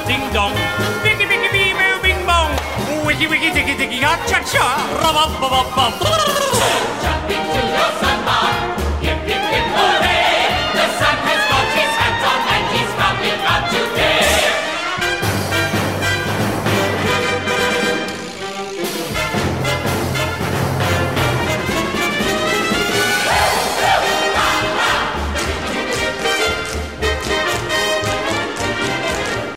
ding dong. Vicky, Vicky, bee, boo, bing bong. Wiki, wiki, ticky, ticky, ha, cha, cha. Rub, up, up, up, up.